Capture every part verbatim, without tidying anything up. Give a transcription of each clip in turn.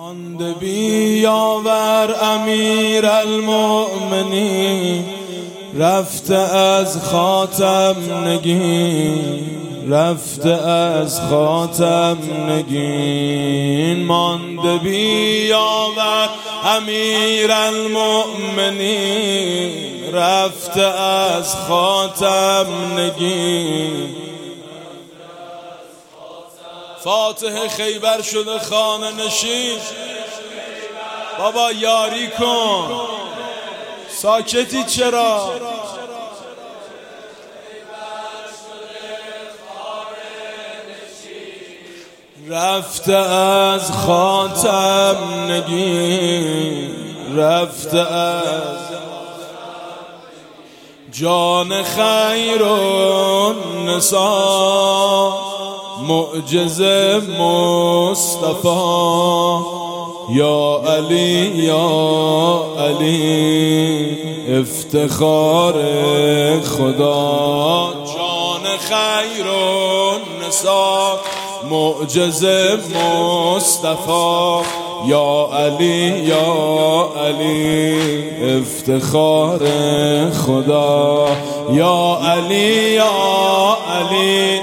مانده بی یاور امیر المؤمنین، رفته از خاتم نگین، رفته از خاتم نگین. مانده بی یاور امیر المؤمنین، رفته از خاتم نگین. فاتح خیبر شده خانه نشین. بابا یاری کن، ساکتی چرا؟ رفته از خاتم نگین، رفته از جان خیر النساء، معجزه مصطفی. یا علی یا علی افتخار خدا، جان خیر النساء معجزه مصطفی. یا علی یا علی افتخار خدا. یا علی یا علی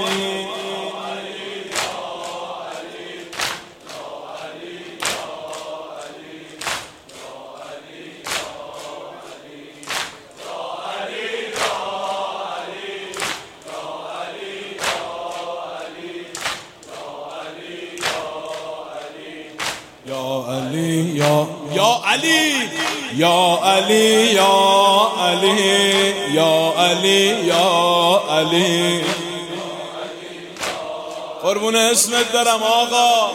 یا علی یا یا علی یا علی یا علی یا علی یا علی. قربون اسمت برم آقا.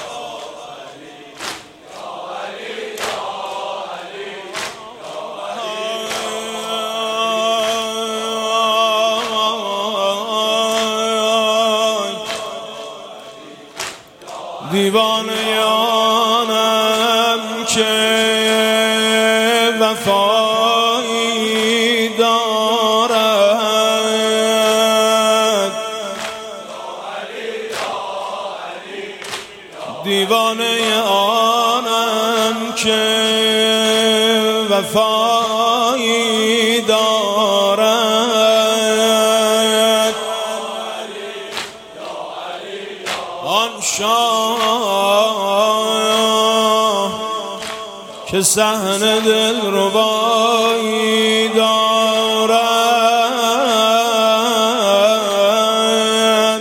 دیوانیانم که وفایی دارد، دیوانیانم که وفایی دارد. آن شاه که صحن دلربایی دارد.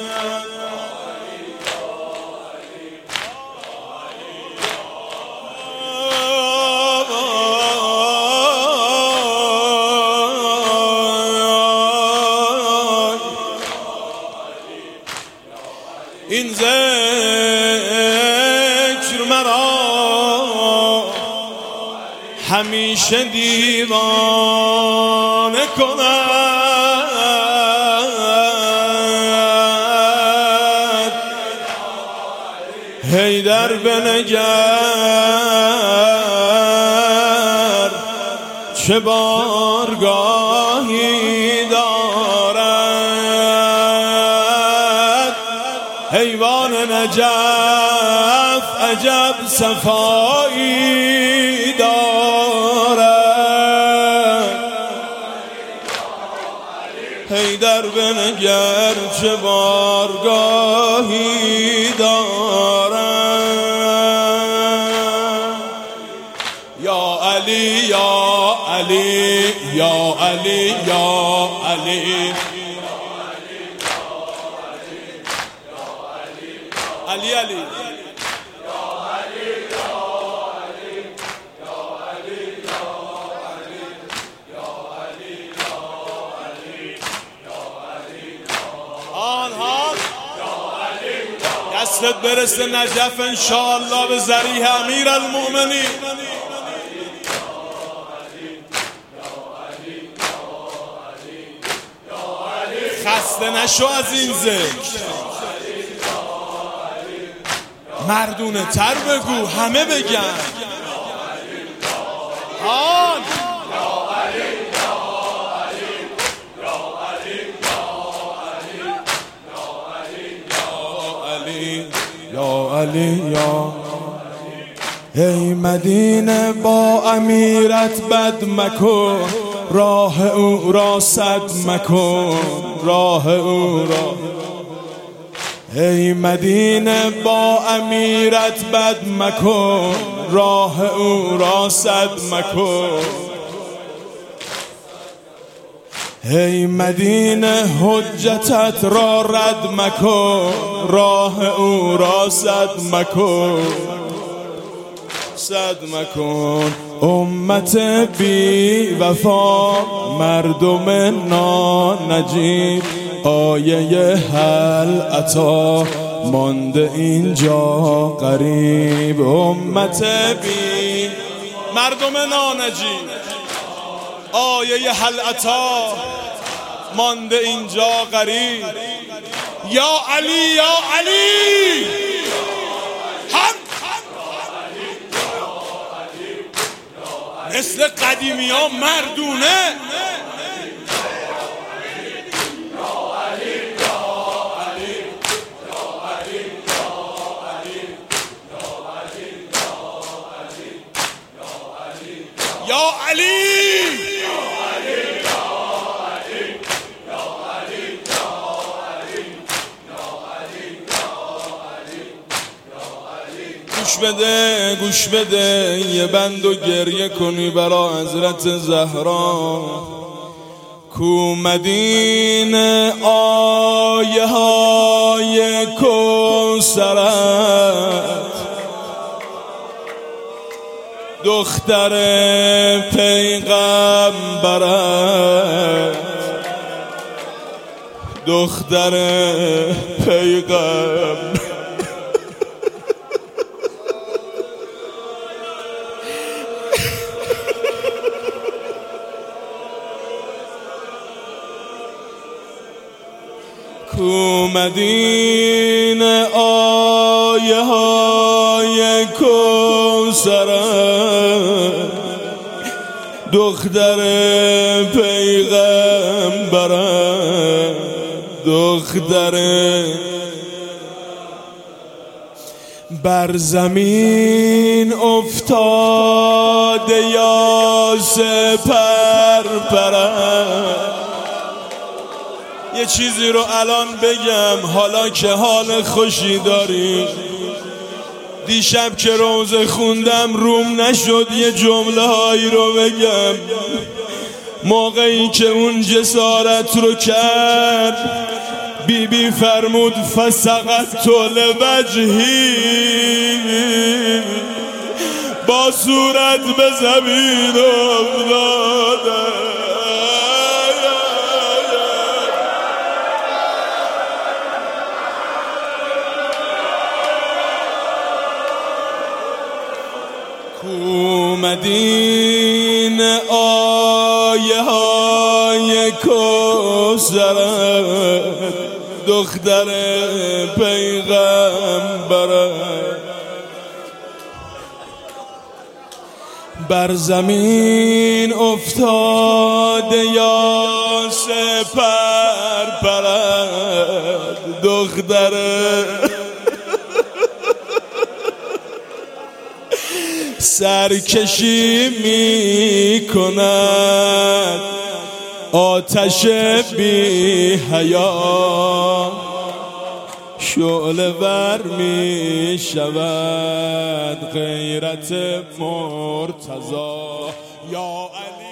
این ذکر مرا همیشه دیوانه کند. حیدر بنگر چه بارگاهی دارد. حیوان نجف عجب صفایی دارد. حیدر بنگر چه بارگاهی دارد. یا علی یا علی یا علی یا علی علی علی آنها دستت برسه نجف انشاءالله به ذریح امیر المؤمنین. خسته نشو از این ذکر، مردونه تر بگو همه بگن. آن یا علی یا ای مدینه با امیرت بد مکن، راه او را سد مکن، راه او را. ای مدینه با امیرت بد مکن، راه او را سد مکن. ای مدینه حجتت را رد مکن، راه او را سد مکن، سد مکن. امت بی وفا مردم نانجیب، آیه هل عطا مانده اینجا غریب. امت بی مردم نانجیب، آیه هل عطا مانده اینجا غریب. یا علی یا علی هم مثل قدیمی ها مردونه. یا علی گوش بده گوش بده یه بند و گریه کنی برا حضرت زهرا. کو مدینه آیه های کوثرت، دختر پیغمبرت، دختر پیغمبر. کو مدینه آیه های کوثرت، دختر پیغمبرت، دختر. بر زمین افتاده یا سپر پرد. یه چیزی رو الان بگم حالا که حال خوشی داری. دیشب که روزه خوندم روم نشد یه جمله هایی رو بگم. موقعی که اون جسارت رو کرد بی بی فرمود فسقط لوجهی، با صورت به زمین افتاده. کو مدینه آیه های کوثرت، دختر پیغمبرت. بر زمین افتاده یا سپر پرد، دختر سرکشی می کند آتش بی حیا، شعله ور می شود غیرت مرتضی. یا علی